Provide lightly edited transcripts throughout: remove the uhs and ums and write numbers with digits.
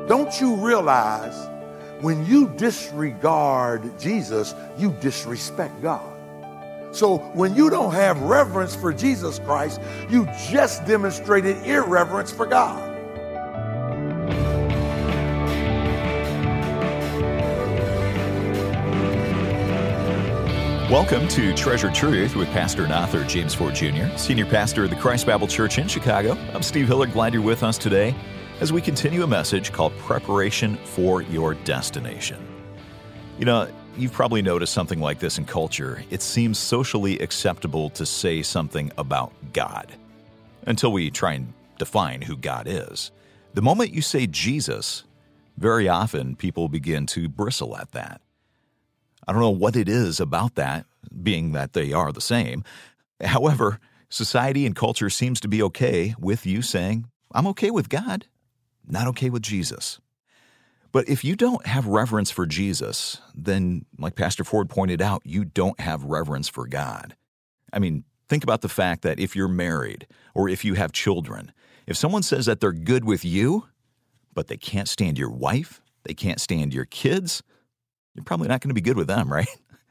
Don't you realize when you disregard Jesus, you disrespect God? So when you don't have reverence for Jesus Christ, you just demonstrated irreverence for God. Welcome to Treasure Truth with Pastor and author James Ford Jr., Senior Pastor of the Christ Bible Church in Chicago. I'm Steve Hiller, glad you're with us today as we continue a message called Preparation for Your Destination. You know, you've probably noticed something like this in culture. It seems socially acceptable to say something about God until we try and define who God is. The moment you say Jesus, very often people begin to bristle at that. I don't know what it is about that, being that they are the same. However, society and culture seems to be okay with you saying, I'm okay with God, not okay with Jesus. But if you don't have reverence for Jesus, then, like Pastor Ford pointed out, you don't have reverence for God. I mean, think about the fact that if you're married or if you have children, if someone says that they're good with you, but they can't stand your wife, they can't stand your kids, you're probably not going to be good with them, right?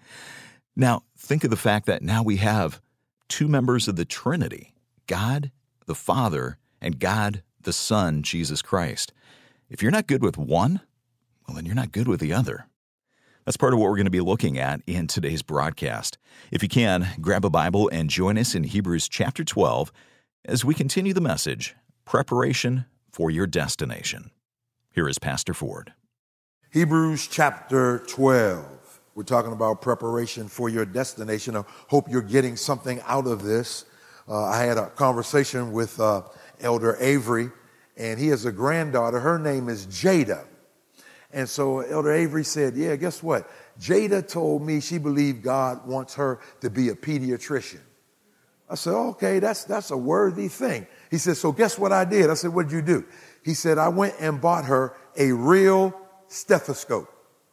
Now, think of the fact that now we have two members of the Trinity, God the Father and God the Son, Jesus Christ. If you're not good with one, well, then you're not good with the other. That's part of what we're going to be looking at in today's broadcast. If you can, grab a Bible and join us in Hebrews chapter 12 as we continue the message, Preparation for Your Destination. Here is Pastor Ford. Hebrews chapter 12. We're talking about preparation for your destination. I hope you're getting something out of this. I had a conversation with Elder Avery, and he has a granddaughter. Her name is Jada. And so Elder Avery said, yeah, guess what? Jada told me she believed God wants her to be a pediatrician. I said, okay, that's a worthy thing. He said, so guess what I did? I said, what did you do? He said, I went and bought her a real stethoscope.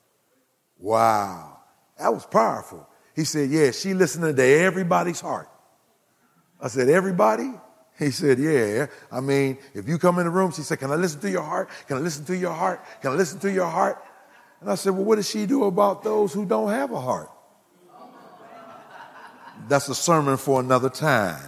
Wow, that was powerful. He said, yeah, she listening to everybody's heart. I said, everybody? He said, yeah. I mean, if you come in the room, she said, can I listen to your heart? Can I listen to your heart? Can I listen to your heart? And I said, well, what does she do about those who don't have a heart? That's a sermon for another time.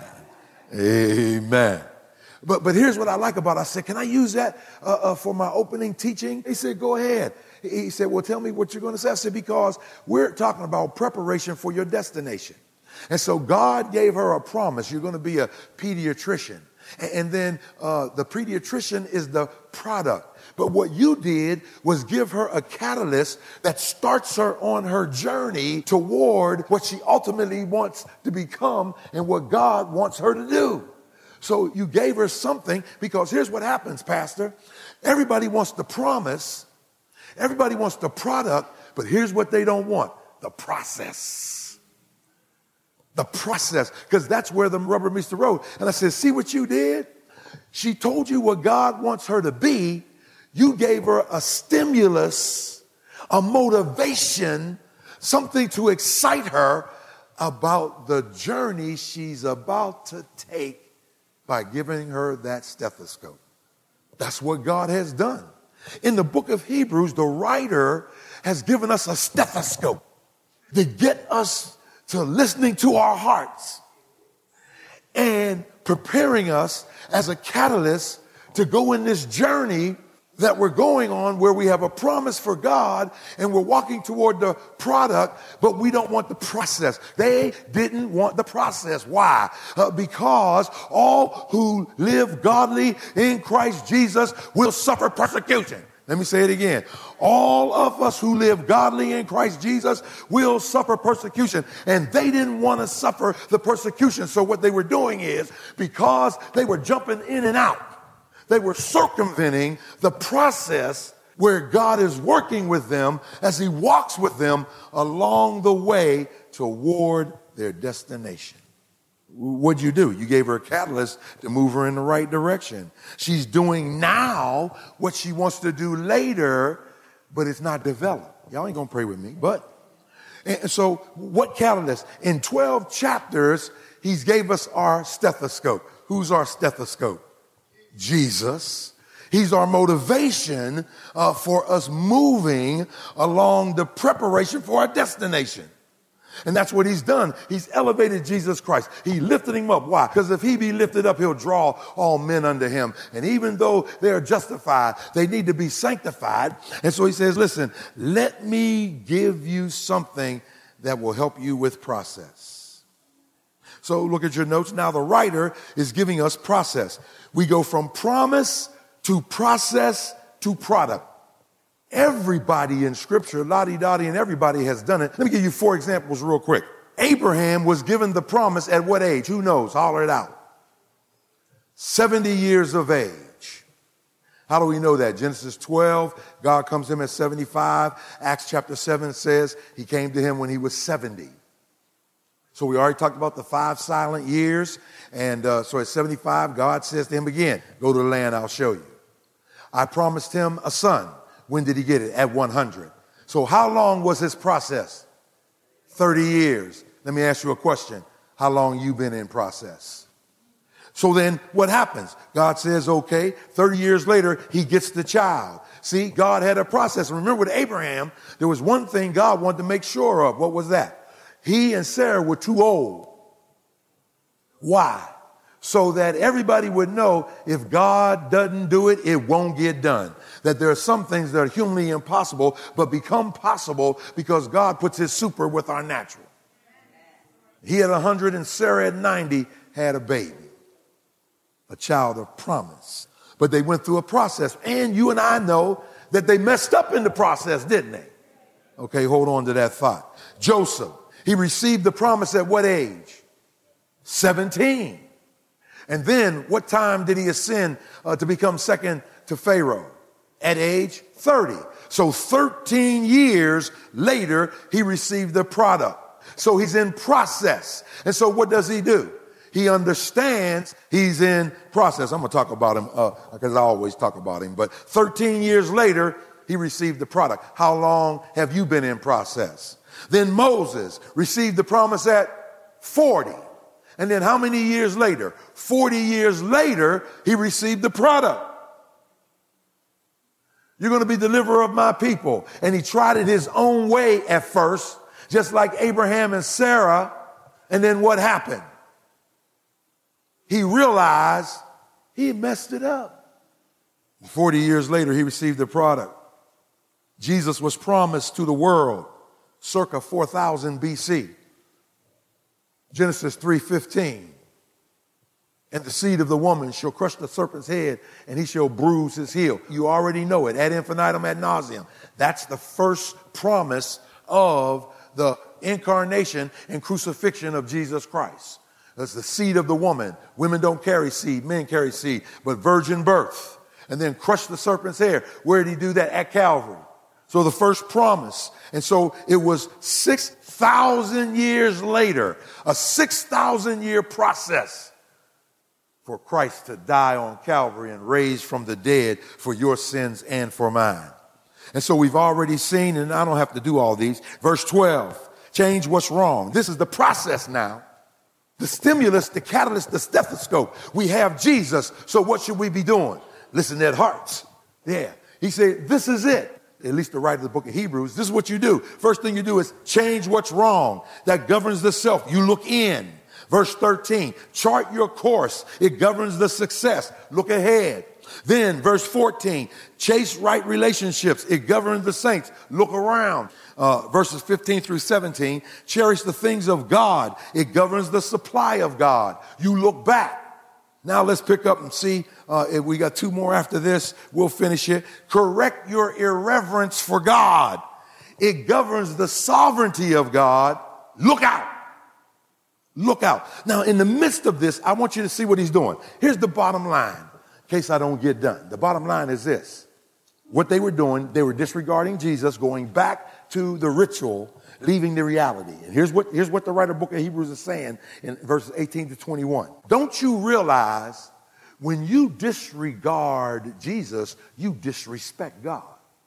Amen. But here's what I like about it. I said, can I use that for my opening teaching? He said, go ahead. He said, well, tell me what you're going to say. I said, because we're talking about preparation for your destination. And so God gave her a promise. You're going to be a pediatrician. And then the pediatrician is the product. But what you did was give her a catalyst that starts her on her journey toward what she ultimately wants to become and what God wants her to do. So you gave her something, because here's what happens, Pastor. Everybody wants the promise. Everybody wants the product, but here's what they don't want: the process. The process, because that's where the rubber meets the road. And I said, see what you did? She told you what God wants her to be. You gave her a stimulus, a motivation, something to excite her about the journey she's about to take by giving her that stethoscope. That's what God has done. In the book of Hebrews, the writer has given us a stethoscope to get us to listening to our hearts and preparing us as a catalyst to go in this journey that we're going on, where we have a promise for God and we're walking toward the product, but we don't want the process. They didn't want the process. Why? Because all who live godly in Christ Jesus will suffer persecution. Let me say it again. All of us who live godly in Christ Jesus will suffer persecution. And they didn't want to suffer the persecution. So what they were doing is, because they were jumping in and out, they were circumventing the process where God is working with them as he walks with them along the way toward their destination. What'd you do? You gave her a catalyst to move her in the right direction. She's doing now what she wants to do later, but it's not developed. Y'all ain't gonna pray with me, and so what catalyst? In 12 chapters, he's gave us our stethoscope. Who's our stethoscope? Jesus. He's our motivation for us moving along the preparation for our destination. And that's what he's done. He's elevated Jesus Christ. He lifted him up. Why? Because if he be lifted up, he'll draw all men unto him. And even though they are justified, they need to be sanctified. And so he says, listen, let me give you something that will help you with process. So look at your notes. Now the writer is giving us process. We go from promise to process to product. Everybody in Scripture, lottie-dottie, and everybody has done it. Let me give you 4 examples real quick. Abraham was given the promise at what age? Who knows? Holler it out. 70 years of age. How do we know that? Genesis 12, God comes to him at 75. Acts chapter 7 says he came to him when he was 70. So we already talked about the 5 silent years. And so at 75, God says to him again, go to the land I'll show you. I promised him a son. When did he get it? At 100. So how long was his process? 30 years. Let me ask you a question. How long you been in process? So then what happens? God says, okay, 30 years later, he gets the child. See, God had a process. Remember with Abraham, there was one thing God wanted to make sure of. What was that? He and Sarah were too old. Why? So that everybody would know if God doesn't do it, it won't get done. That there are some things that are humanly impossible, but become possible because God puts his super with our natural. He at 100 and Sarah at 90 had a baby, a child of promise. But they went through a process. And you and I know that they messed up in the process, didn't they? Okay, hold on to that thought. Joseph, he received the promise at what age? 17. And then what time did he ascend to become second to Pharaoh? At age 30. So 13 years later, he received the product. So he's in process. And so what does he do? He understands he's in process. I'm going to talk about him because I always talk about him. But 13 years later, he received the product. How long have you been in process? Then Moses received the promise at 40. And then how many years later? 40 years later, he received the product. You're going to be deliverer of my people. And he tried it his own way at first, just like Abraham and Sarah. And then what happened? He realized he had messed it up. 40 years later, he received the product. Jesus was promised to the world circa 4000 BC. Genesis 3:15. And the seed of the woman shall crush the serpent's head, and he shall bruise his heel. You already know it. Ad infinitum, ad nauseum. That's the first promise of the incarnation and crucifixion of Jesus Christ. That's the seed of the woman. Women don't carry seed. Men carry seed. But virgin birth. And then crush the serpent's hair. Where did he do that? At Calvary. So the first promise. And so it was 6,000 years later, a 6,000 year process for Christ to die on Calvary and raise from the dead for your sins and for mine. And so we've already seen, and I don't have to do all these, verse 12, change what's wrong. This is the process now. The stimulus, the catalyst, the stethoscope. We have Jesus, so what should we be doing? Listen to that hearts. Yeah. He said, this is it. At least the writer of the book of Hebrews, this is what you do. First thing you do is change what's wrong. That governs the self. You look in. Verse 13, chart your course. It governs the success. Look ahead. Then verse 14, chase right relationships. It governs the saints. Look around. Verses 15 through 17, cherish the things of God. It governs the supply of God. You look back. Now let's pick up and see. If we got 2 more after this, we'll finish it. Correct your irreverence for God. It governs the sovereignty of God. Look out. Look out. Now, in the midst of this, I want you to see what he's doing. Here's the bottom line, in case I don't get done. The bottom line is this. What they were doing, they were disregarding Jesus, going back to the ritual, leaving the reality. And here's what the writer of the book of Hebrews is saying in verses 18 to 21. Don't you realize when you disregard Jesus, you disrespect God?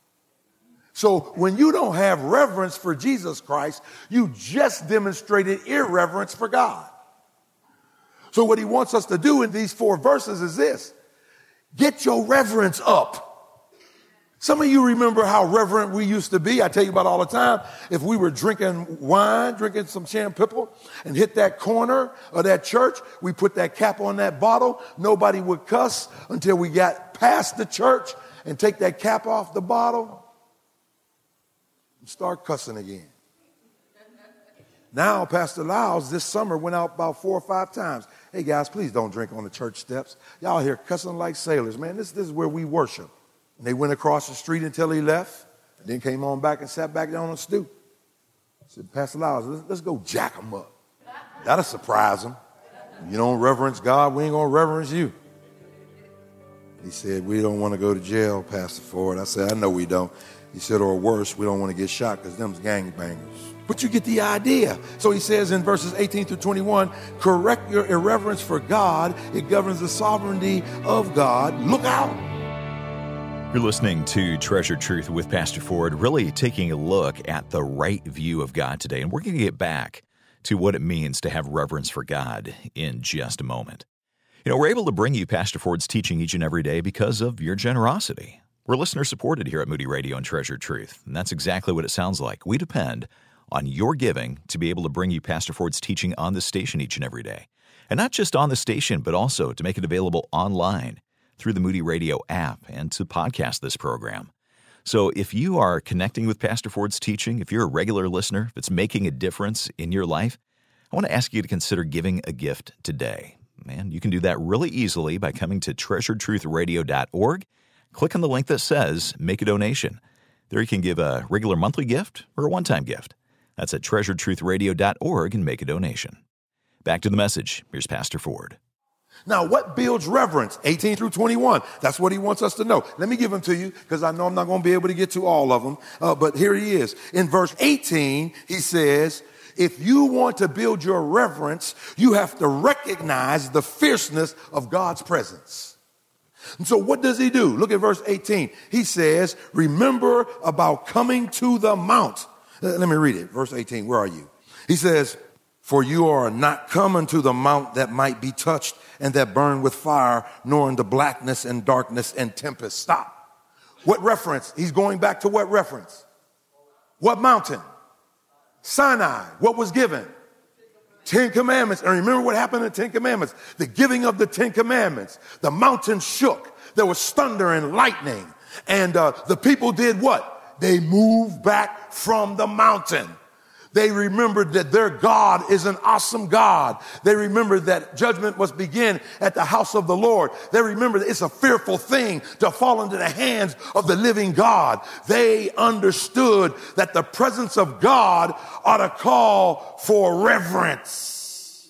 So when you don't have reverence for Jesus Christ, you just demonstrated irreverence for God. So what he wants us to do in these 4 verses is this. Get your reverence up. Some of you remember how reverent we used to be. I tell you about it all the time. If we were drinking wine, drinking some champagne, and hit that corner of that church, we put that cap on that bottle. Nobody would cuss until we got past the church and take that cap off the bottle and start cussing again. Now, Pastor Lyles this summer went out about 4 or 5 times. Hey, guys, please don't drink on the church steps. Y'all here cussing like sailors, man. This is where we worship. And they went across the street until he left, and then came on back and sat back down on the stoop. I said, Pastor Lyles, let's go jack him up. That'll surprise him. You don't reverence God, we ain't going to reverence you. He said, we don't want to go to jail, Pastor Ford. I said, I know we don't. He said, or worse, we don't want to get shot because them's gangbangers. But you get the idea. So he says in verses 18 through 21, correct your irreverence for God. It governs the sovereignty of God. Look out. You're listening to Treasured Truth with Pastor Ford, really taking a look at the right view of God today. And we're going to get back to what it means to have reverence for God in just a moment. You know, we're able to bring you Pastor Ford's teaching each and every day because of your generosity. We're listener-supported here at Moody Radio and Treasured Truth, and that's exactly what it sounds like. We depend on your giving to be able to bring you Pastor Ford's teaching on the station each and every day. And not just on the station, but also to make it available online through the Moody Radio app and to podcast this program. So if you are connecting with Pastor Ford's teaching, if you're a regular listener, if it's making a difference in your life, I want to ask you to consider giving a gift today. And you can do that really easily by coming to treasuredtruthradio.org. Click on the link that says Make a Donation. There you can give a regular monthly gift or a one-time gift. That's at treasuredtruthradio.org and make a donation. Back to the message. Here's Pastor Ford. Now, what builds reverence? 18 through 21. That's what he wants us to know. Let me give them to you because I know I'm not going to be able to get to all of them. But here he is. In verse 18, he says, if you want to build your reverence, you have to recognize the fierceness of God's presence. And so what does he do? Look at verse 18. He says, remember about coming to the mount. Let me read it. Verse 18, where are you? He says, for you are not come unto the mount that might be touched and that burn with fire, nor into blackness and darkness and tempest. Stop. What reference? He's going back to what reference? What mountain? Sinai. What was given? 10 Commandments. And remember what happened in the 10 Commandments? The giving of the 10 Commandments. The mountain shook. There was thunder and lightning. And the people did what? They moved back from the mountain. They remembered that their God is an awesome God. They remembered that judgment must begin at the house of the Lord. They remembered that it's a fearful thing to fall into the hands of the living God. They understood that the presence of God ought to call for reverence.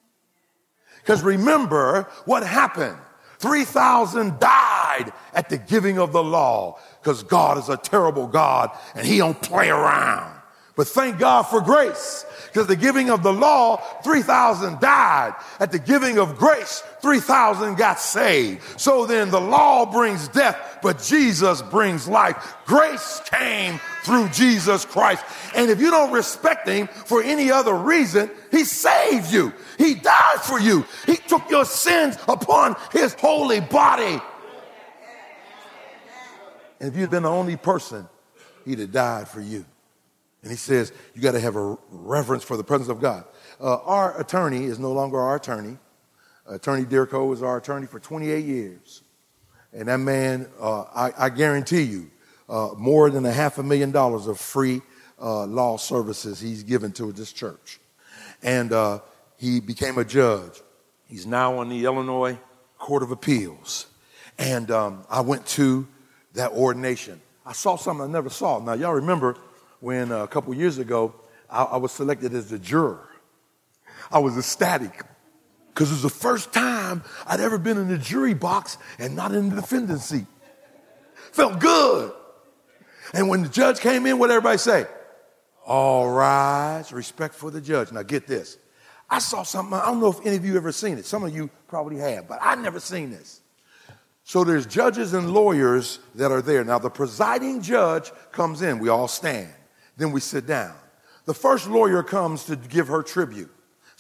Because remember what happened. 3,000 died at the giving of the law because God is a terrible God and he don't play around. But thank God for grace, because the giving of the law, 3,000 died. At the giving of grace, 3,000 got saved. So then the law brings death, but Jesus brings life. Grace came through Jesus Christ. And if you don't respect him for any other reason, he saved you. He died for you. He took your sins upon his holy body. And if you'd been the only person, he'd have died for you. And he says, you got to have a reverence for the presence of God. Our attorney is no longer our attorney. Attorney Dirko was our attorney for 28 years. And that man, I guarantee you, more than $500,000 of free law services he's given to this church. And he became a judge. He's now on the Illinois Court of Appeals. And I went to that ordination. I saw something I never saw. Now, y'all remember when a couple years ago, I was selected as the juror. I was ecstatic because it was the first time I'd ever been in the jury box and not in the defendant's seat. Felt good. And when the judge came in, what did everybody say? All rise, respect for the judge. Now get this. I saw something, I don't know if any of you ever seen it. Some of you probably have, but I've never seen this. So there's judges and lawyers that are there. Now the presiding judge comes in, we all stand. Then we sit down. The first lawyer comes to give her tribute.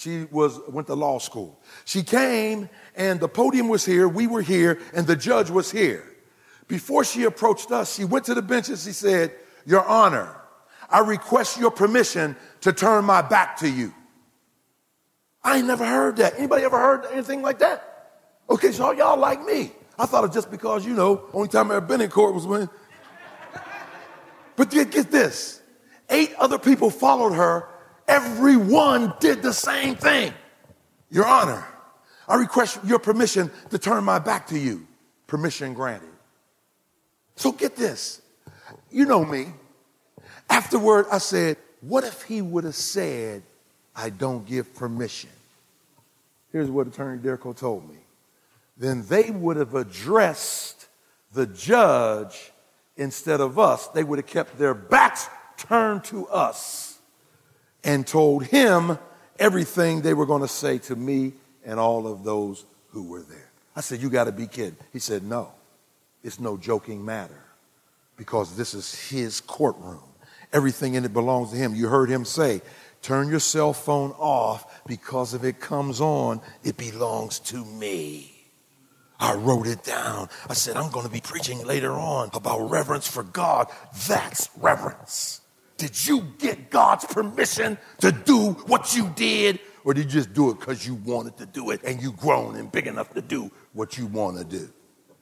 She went to law school. She came, and the podium was here, we were here, and the judge was here. Before she approached us, she went to the bench and she said, Your Honor, I request your permission to turn my back to you. I ain't never heard that. Anybody ever heard anything like that? Okay, so y'all like me. I thought it just because, only time I ever been in court was when. But get this. 8 other people followed her. Everyone did the same thing. Your Honor, I request your permission to turn my back to you. Permission granted. So get this. You know me. Afterward, I said, what if he would have said, I don't give permission? Here's what Attorney Derrico told me. Then they would have addressed the judge instead of us. They would have kept their backs turned to us and told him everything they were going to say to me and all of those who were there. I said, you got to be kidding. He said, no, it's no joking matter because this is his courtroom. Everything in it belongs to him. You heard him say, turn your cell phone off because if it comes on, it belongs to me. I wrote it down. I said, I'm going to be preaching later on about reverence for God. That's reverence. Did you get God's permission to do what you did? Or did you just do it because you wanted to do it and you grown and big enough to do what you want to do?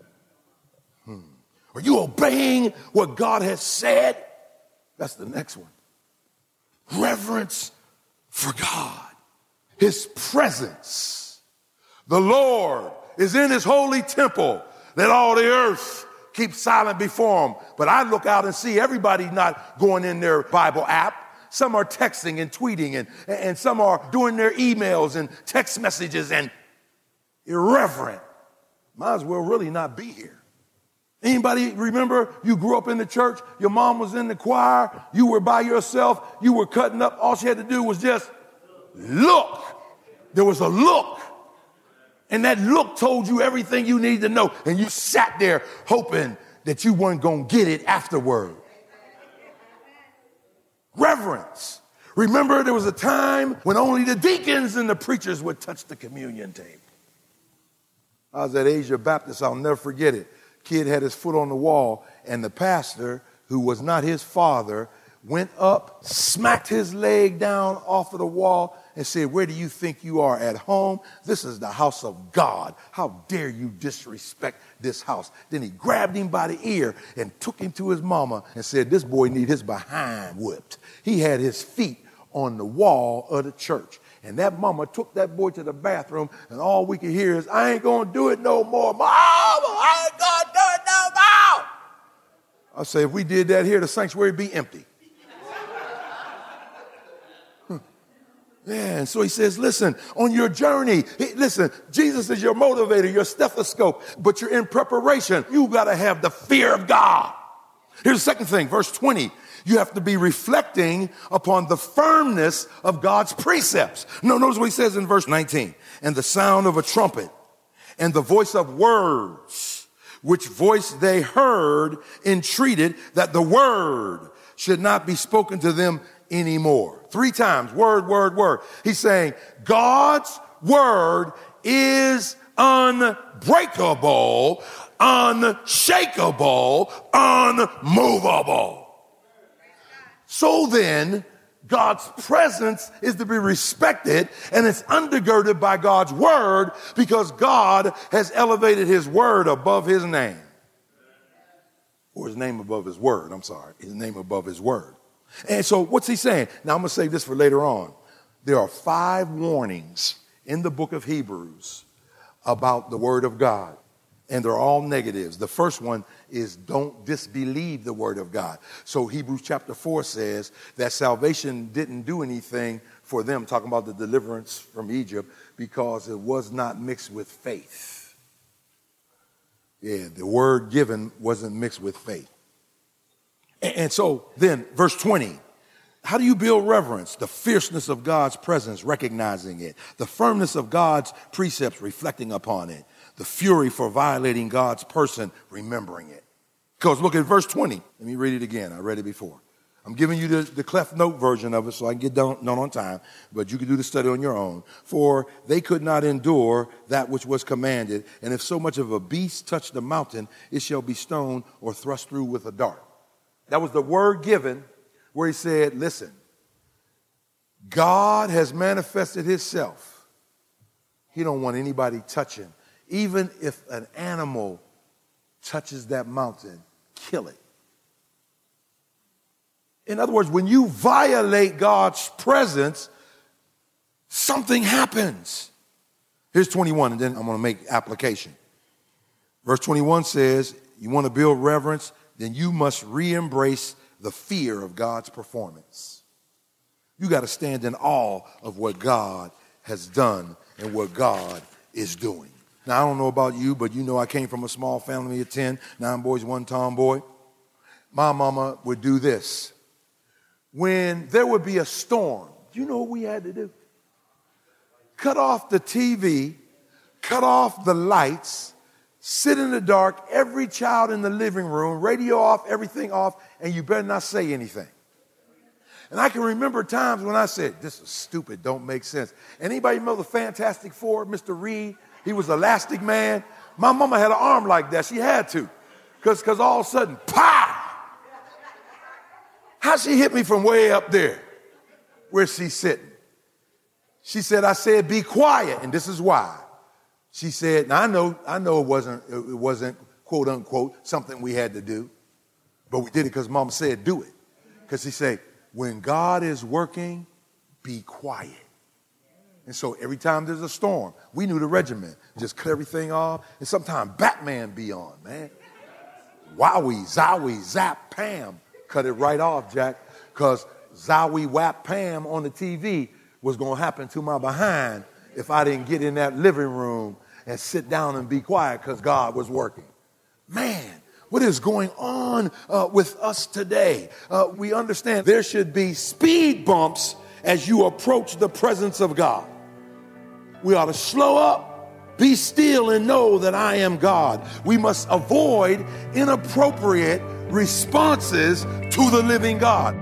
Are you obeying what God has said? That's the next one. Reverence for God. His presence. The Lord is in his holy temple. Let all the earth keep silent before him. But I look out and see everybody not going in their Bible app. Some are texting and tweeting and some are doing their emails and text messages and irreverent. Might as well really not be here. Anybody remember you grew up in the church? Your mom was in the choir. You were by yourself. You were cutting up. All she had to do was just look. There was a look. And that look told you everything you needed to know. And you sat there hoping that you weren't going to get it afterward. Reverence. Remember, there was a time when only the deacons and the preachers would touch the communion table. I was at Asia Baptist. I'll never forget it. Kid had his foot on the wall, and the pastor, who was not his father, went up, smacked his leg down off of the wall, and said, where do you think you are, at home? This is the house of God. How dare you disrespect this house? Then he grabbed him by the ear and took him to his mama and said, this boy need his behind whipped. He had his feet on the wall of the church. And that mama took that boy to the bathroom, and all we could hear is, I ain't going to do it no more. Mama, I ain't going to do it no more. I say, if we did that here, the sanctuary would be empty. Yeah, and so he says, listen, on your journey, listen, Jesus is your motivator, your stethoscope, but you're in preparation. You got to have the fear of God. Here's the second thing, verse 20. You have to be reflecting upon the firmness of God's precepts. Notice what he says in verse 19. And the sound of a trumpet and the voice of words, which voice they heard, entreated that the word should not be spoken to them anymore. 3 times, word, word, word. He's saying God's word is unbreakable, unshakable, unmovable. So then, God's presence is to be respected, and it's undergirded by God's word because God has elevated his word above his name. Or his name above his word, his name above his word. And so what's he saying? Now I'm going to save this for later on. There are 5 warnings in the book of Hebrews about the word of God. And they're all negatives. The first one is don't disbelieve the word of God. So Hebrews chapter 4 says that salvation didn't do anything for them, talking about the deliverance from Egypt, because it was not mixed with faith. Yeah, the word given wasn't mixed with faith. And so then verse 20, how do you build reverence? The fierceness of God's presence, recognizing it. The firmness of God's precepts, reflecting upon it. The fury for violating God's person, remembering it. Because look at verse 20. Let me read it again. I read it before. I'm I'm giving you the Cleft Note version of it so I can get done on time, but you can do the study on your own. For they could not endure that which was commanded, and if so much of a beast touch the mountain, it shall be stoned or thrust through with a dart. That was the word given where he said, listen, God has manifested himself. He don't want anybody touching. Even if an animal touches that mountain, kill it. In other words, when you violate God's presence, something happens. Here's 21, and then I'm going to make application. Verse 21 says, you want to build reverence, then you must re-embrace the fear of God's performance. You got to stand in awe of what God has done and what God is doing. Now, I don't know about you, but you know I came from a small family of 10, 9 boys, 1 tomboy. My mama would do this. When there would be a storm, you know what we had to do? Cut off the TV, cut off the lights, sit in the dark, every child in the living room, radio off, everything off, and you better not say anything. And I can remember times when I said, this is stupid, don't make sense. Anybody remember the Fantastic Four, Mr. Reed? He was Elastic Man. My mama had an arm like that. She had to. Because all of a sudden, pow! How she hit me from way up there where she's sitting? She said, I said, be quiet. And this is why. She said, now I know it wasn't quote unquote something we had to do, but we did it because Mama said do it. Because she said, when God is working, be quiet. And so every time there's a storm, we knew the regimen. Just cut everything off. And sometimes Batman be on, man. Wowie, zowie, zap, Pam. Cut it right off, Jack. Because zowie, whap, Pam on the TV was going to happen to my behind if I didn't get in that living room and sit down and be quiet because God was working. Man, what is going on with us today? We understand there should be speed bumps as you approach the presence of God. We ought to slow up, be still, and know that I am God. We must avoid inappropriate responses to the living God.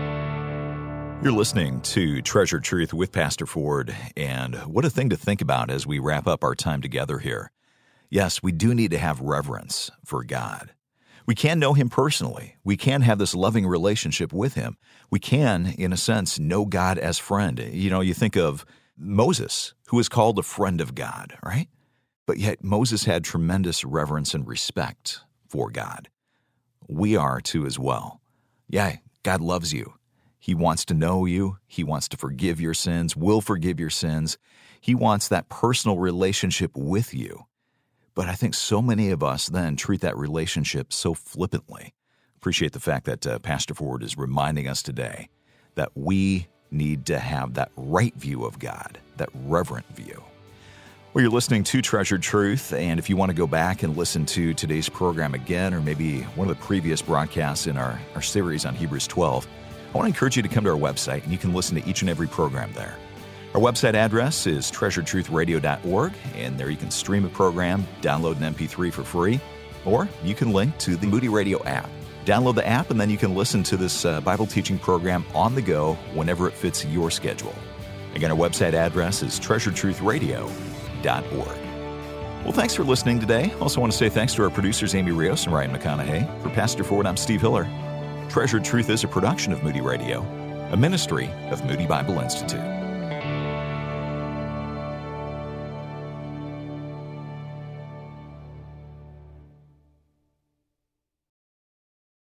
You're listening to Treasured Truth with Pastor Ford, and what a thing to think about as we wrap up our time together here. Yes, we do need to have reverence for God. We can know Him personally. We can have this loving relationship with Him. We can, in a sense, know God as friend. You know, you think of Moses, who is called a friend of God, right? But yet Moses had tremendous reverence and respect for God. We are too as well. Yeah, God loves you. He wants to know you. He wants to forgive your sins, will forgive your sins. He wants that personal relationship with you. But I think so many of us then treat that relationship so flippantly. Appreciate the fact that Pastor Ford is reminding us today that we need to have that right view of God, that reverent view. Well, you're listening to Treasured Truth, and if you want to go back and listen to today's program again, or maybe one of the previous broadcasts in our series on Hebrews 12, I want to encourage you to come to our website, and you can listen to each and every program there. Our website address is treasuredtruthradio.org, and there you can stream a program, download an MP3 for free, or you can link to the Moody Radio app. Download the app, and then you can listen to this Bible teaching program on the go whenever it fits your schedule. Again, our website address is treasuredtruthradio.org. Well, thanks for listening today. Also want to say thanks to our producers, Amy Rios and Ryan McConaughey. For Pastor Ford, I'm Steve Hiller. Treasured Truth is a production of Moody Radio, a ministry of Moody Bible Institute.